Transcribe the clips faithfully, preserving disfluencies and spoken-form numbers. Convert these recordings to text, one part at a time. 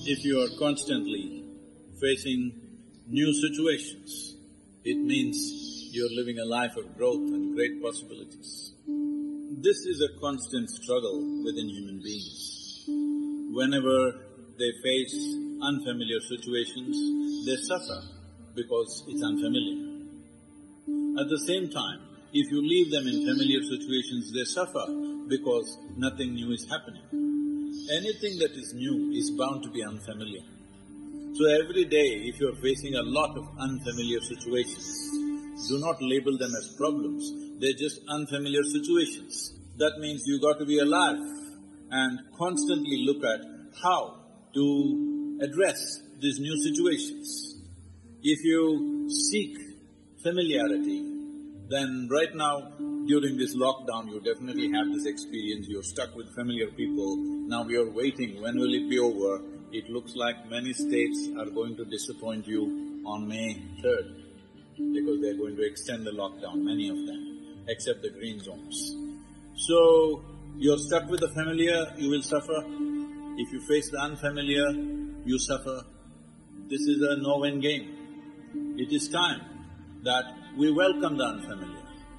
If you are constantly facing new situations, it means you're living a life of growth and great possibilities. This is a constant struggle within human beings. Whenever they face unfamiliar situations, they suffer because it's unfamiliar. At the same time, if you leave them in familiar situations, they suffer because nothing new is happening. Anything that is new is bound to be unfamiliar. So every day, if you're facing a lot of unfamiliar situations, do not label them as problems, they're just unfamiliar situations. That means you got to be alive and constantly look at how to address these new situations. If you seek familiarity, then right now, during this lockdown, you definitely have this experience, you're stuck with familiar people, now you're waiting, when will it be over? It looks like many states are going to disappoint you on May third because they're going to extend the lockdown, many of them, except the green zones. So, you're stuck with the familiar, you will suffer. If you face the unfamiliar, you suffer. This is a no-win game. It is time that we welcome the unfamiliar.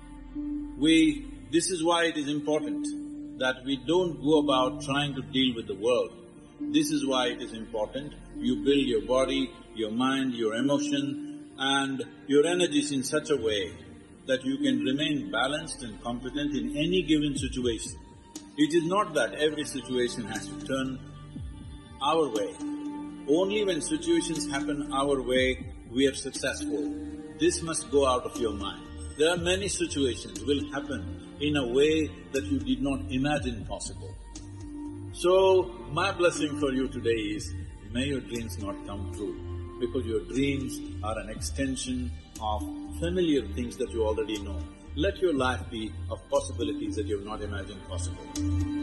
We… this is why it is important that we don't go about trying to deal with the world. This is why it is important you build your body, your mind, your emotion and your energies in such a way that you can remain balanced and competent in any given situation. It is not that every situation has to turn our way. Only when situations happen our way, we are successful. This must go out of your mind. There are many situations will happen in a way that you did not imagine possible. So, my blessing for you today is, may your dreams not come true, because your dreams are an extension of familiar things that you already know. Let your life be of possibilities that you have not imagined possible.